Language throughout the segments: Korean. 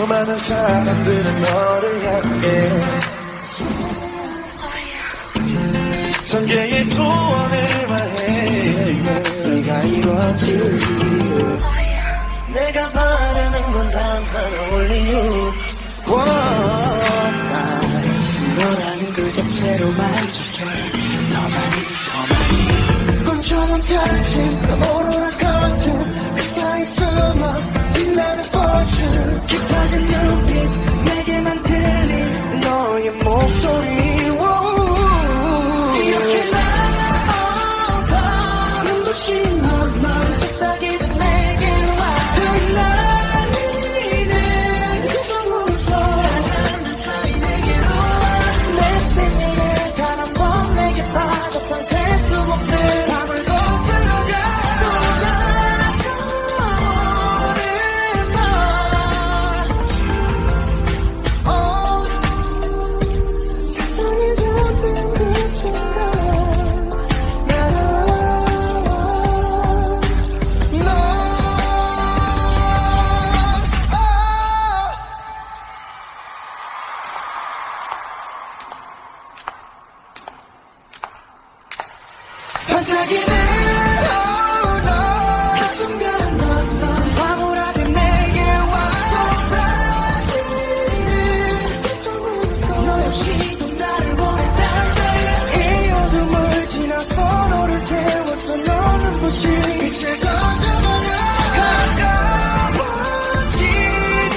수많은 사람들은 너를 향해 전개의 소원을 말해 내가 이루어지길 내가 바라는 건 단 하나 only you 너라는 그 자체로 만족해 너만이 꿈처럼 펼친 그 오로라 같은 그 사이 숨어 빛나는 fortune 깊어진 눈빛 내게만 들린 너의 목소리 이렇게 나 눈부신 넌 속삭이듯 내게 와 흘러내리는 그 손으로서 사람들 사이 내게로 와 내 생일에 단 한 번 내게 빠졌던 셀 수 없는 밤을 거슬러 반짝이는 그 순간 넌 황홀하게 내게 와 쏟아지는 너 역시도 나를 원했단다 이 어둠을 지나서 너를 태워서 너 눈부신 빛을 던져버려 가까워지는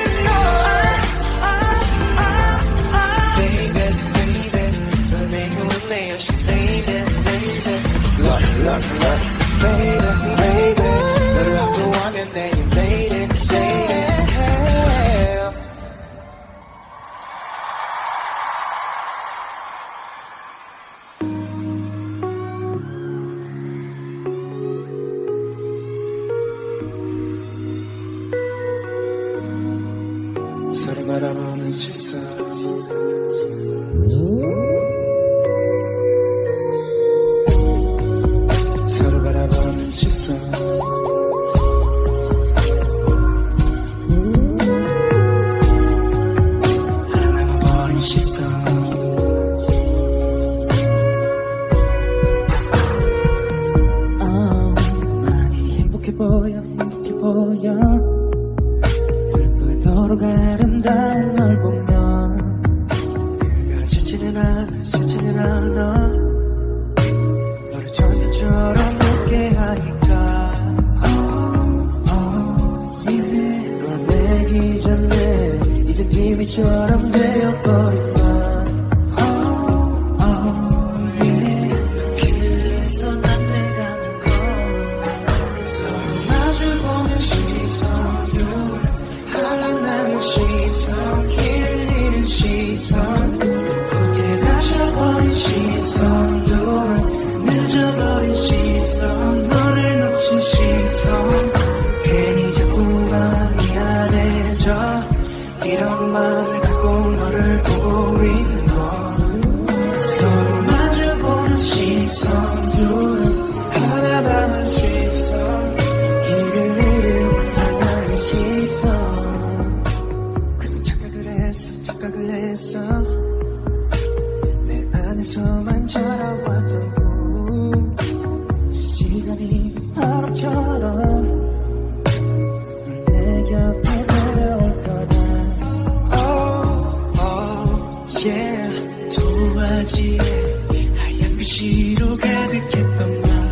너 Baby, baby 널 내게 내 여신 Baby Love, baby, baby 너를 압도하면 내 invaded say it 서로 바라보는 시선 서로 바라보는 시선 하나남아버린 시선 많이 행복해 보여 슬프도록 아름다운 널 보면 그가 싫지는 않아 너를 천사처럼 웃게 하니까 넌 내기 전에 이제 비밀처럼 되어버린 건 그래서 난 내가 는 걸 서로 마주보는 시선 하나남은 시선 길을 잃은 시선 그게 가셔버린 시선 늦어버린 시선 너를 놓친 시선 괜히 자꾸만 미안해져 이런 마음을 갖고 너를 보고 있는 건 서로 마주보는 시선 둘은 하나 남은 시선 길을 잃은 하나의 시선 그런 착각을 했어 내 안에서만 자라왔던 시간이 바람처럼 내 곁에 내려올 거다 yeah 도화지에 하얀 글씨로 가득했던 말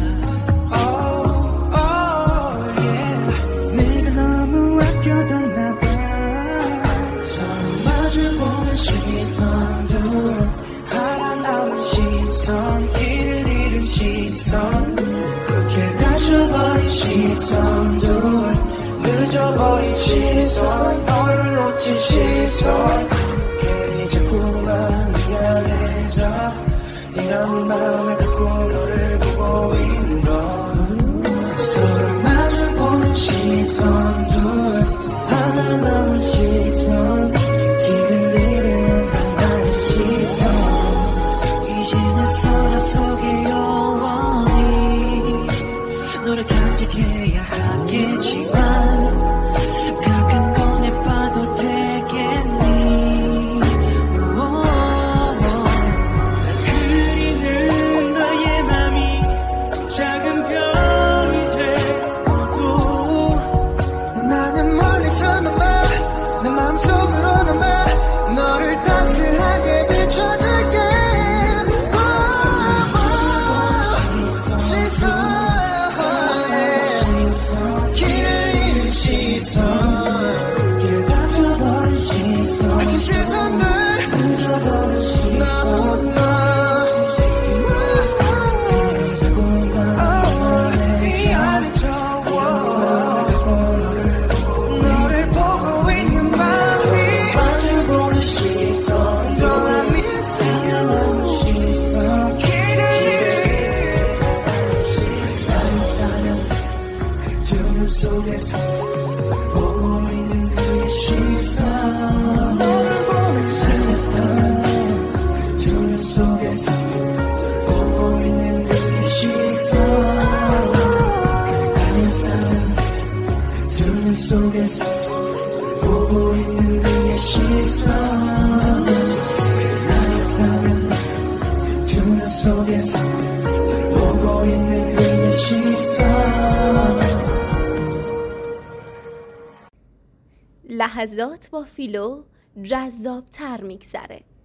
yeah 내가 너무 아껴뒀나 봐 서로 마주보는 시선들 하나 남은 시선 길을 잃은 시선 가져버린 시선들 늦어버린 시선 너를 놓친 시선 괜히 자꾸만 미안해져 이런 마음을 갖고 너를 보고 있는 건 서로 마주보는 시선들 하나 남은 시선 길을 잃은 하나의 시선 이제 내 서랍 속에 영원히 너를 간직해야 하겠지만 가끔 꺼내봐도 돼 눈 속에서 보고 있는 그의 시선 너를 보는 살렸던 두 눈 속에서 보고 있는 그의 시선 아니었다면 두 눈 속에서 보고 있는 그의 시선 아니었다면 두 눈 속에서 보고 있는 그의 시선. لحظات با فیلو جذاب تر میگذره.